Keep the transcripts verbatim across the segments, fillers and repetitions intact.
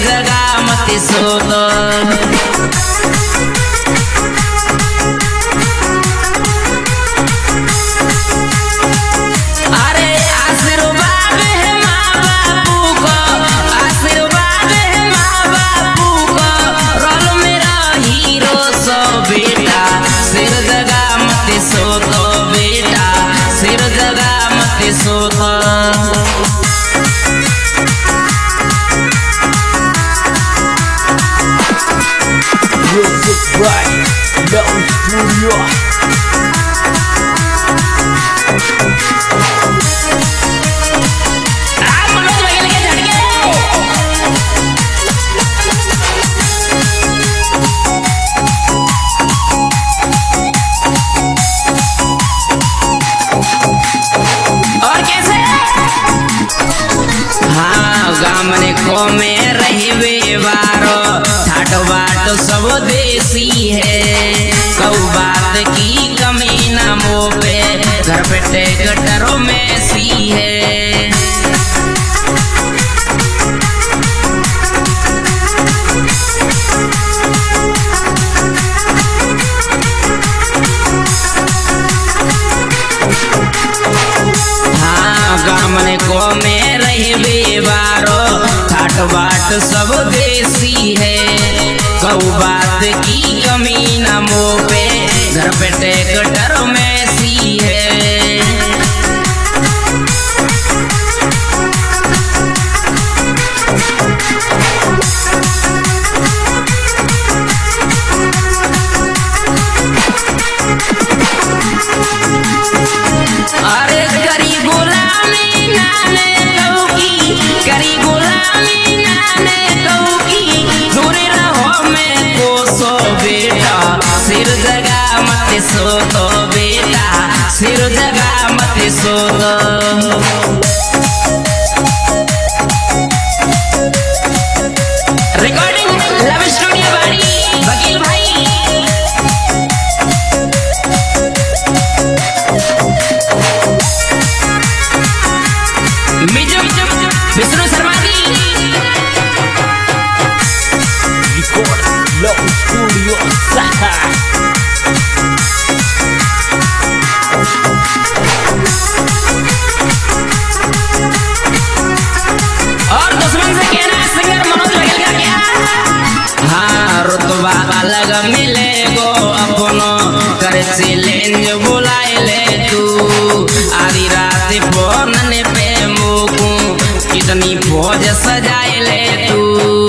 जगह मत सोतो। अरे आशीर्वाद है माँ बापू को, आशीर्वाद है माँ बापू को, रोल मेरा हीरो सो बेटा, सिर जगह मत सोतो बेटा, सिर जगह मत सोतो। Music right, Low Studio. और कैसे? हाँ गामने को में रही बेवारो, ठाट बाट सब देसी है, कऊ बात की कमी ना मो पे, घर पे टेकटरों में सी है। हाँ गामने को में रही बेवारो, ठाट बाट सब देसी है, कऊ बात की कमी ना मो पे, घर पे टेकटर में सी है। अरे करी गुलामी नाने कौकी, करी गुलामी नाने कौकी, दूर रहो मैं कोसो बेटा, सिर जगह मत सोतो बेटा, सिर जगह मत सोतो। रिकॉर्डिंग लव स्टूडियो बाड़ी वकील भाई। Vishnu Sharma ji Record Low Studio. और दुश्मन से कहना है सिंगर मनोज बघेल का क्या? हाँ रुतबा अलग मिले गो अपनो, कर चैलेंज बुलाए ले तू, आधी रात फोन ने पे मुकू, कितनी फौज सजाए ले तू।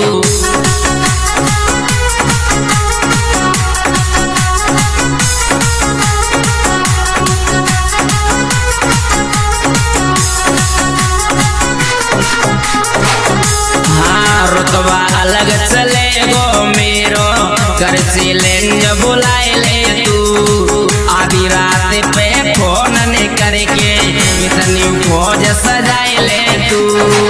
हाँ रुतबा अलग चले गो मेरो, कर चैलेंज बुलाए ले तू, आधी रात पे फोन ने करके, कितनी फौज सजाए ले तू।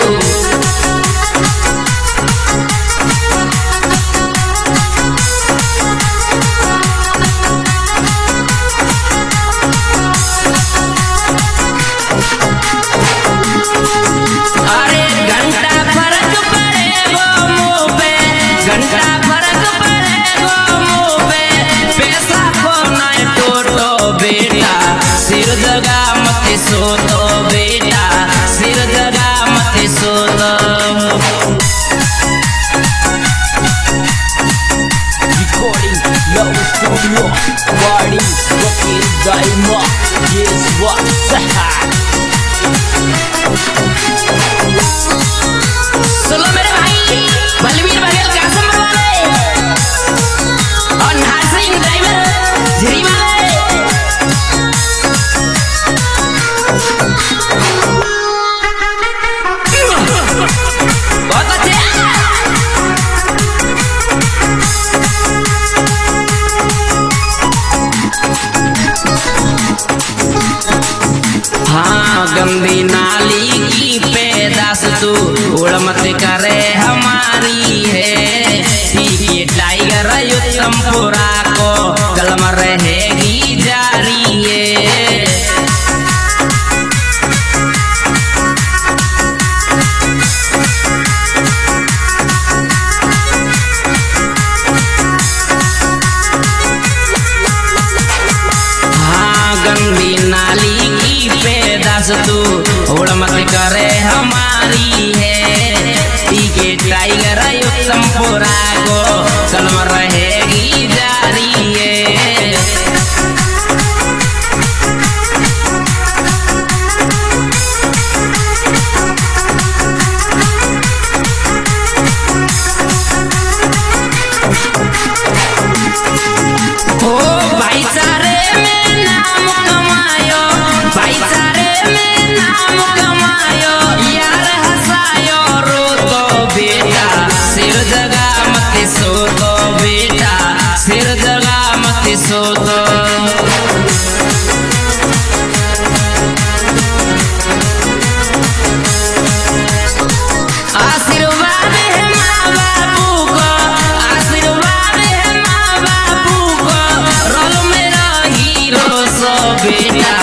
अरे घंटा फर्क पड़ेगो मुँह पे, घंटा फर्क पड़ेगो मुँह पे, पैसा को नहीं टोटो बेटा, सिर जगह मत सोतो बेटा, सिर जगह मत सोतो। Recording Low Studio. Party Wakil Daima. Yes what? सुनो मेरे भाई बलवीर बघेल कासम वाले और नासिर ड्राइवर झिरी वाले। बहुत अच्छे। हाँ गंदी नाली की टाइगर उत्तम पुरा को कलम रहेगी जारी है। ओ भाईचारे में नाम कमायो, भाईचारे में नाम कमायो, यार हंसायो रो तो बेटा सिर जगा मत सो तो बेटा सिर जगा मत सो तो। आशीर्वाद है माँ बापू को, आशीर्वाद है माँ बापू को, रोल मेरा हीरो सो बेटा